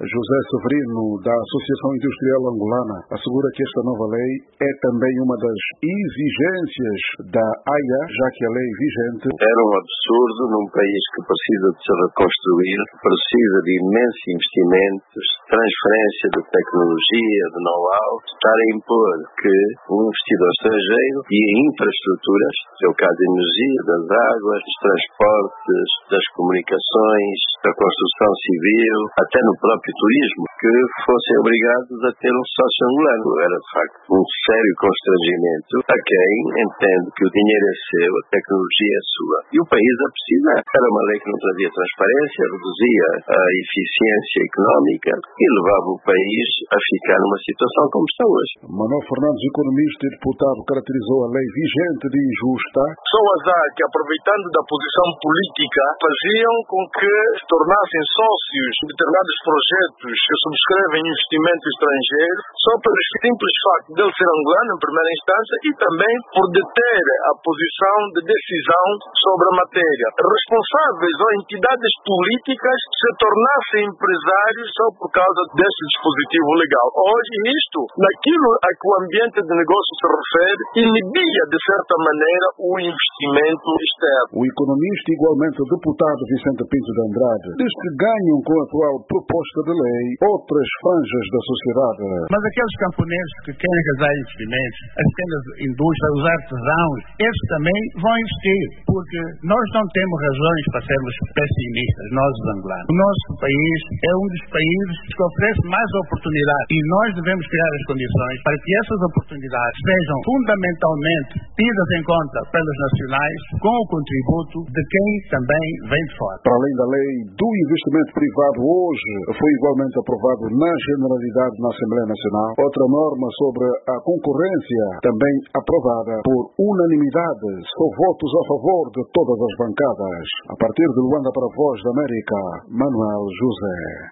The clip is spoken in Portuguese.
José Severino, da Associação Industrial Angolana, assegura que esta nova lei é também uma das exigências da AIA, já que a lei vigente era um absurdo num país que precisa de se reconstruir, precisa de imensos investimentos, transferência de tecnologia, de know-how, estar a impor que um investidor estrangeiro e infraestruturas, que é o caso da energia, das águas, dos transportes, das comunicações, da construção civil, até no próprio turismo, que fossem obrigados a ter um sócio angolano. Era, de facto, um sério constrangimento a quem entende que o dinheiro é seu, a tecnologia é sua. E o país a precisa. Era uma lei que não trazia transparência, reduzia a eficiência económica e levava o país a ficar numa situação como está hoje. Manuel Fernandes, economista e deputado, caracterizou a lei vigente de injusta. Pessoas que, aproveitando da posição política, faziam com que se tornassem sócios de determinados projetos que subscrevem investimento estrangeiro só pelo simples facto de ele ser angolano em primeira instância e também por deter a posição de decisão sobre a matéria. Responsáveis ou entidades políticas se tornassem empresários só por causa desse dispositivo legal. Hoje isto, naquilo a que o ambiente de negócio se refere, inibia de certa maneira o investimento externo. O economista, igualmente deputado Vicente Pinto de Andrade, diz que ganham com a atual proposta de lei outras franjas da sociedade. Mas aqueles camponeses que querem realizar investimentos, as pequenas indústrias, os artesãos, esses também vão investir, porque nós não temos razões para sermos pessimistas, nós os angolanos. O nosso país é um dos países que oferece mais oportunidades e nós devemos criar as condições para que essas oportunidades sejam fundamentalmente tidas em conta pelos nacionais com o contributo de quem também vem de fora. Para além da lei do investimento privado, hoje foi igualmente aprovado na generalidade na Assembleia Nacional outra norma sobre a concorrência, também aprovada por unanimidade, só votos a favor de todas as bancadas. A partir de Luanda para a Voz da América, Manuel José.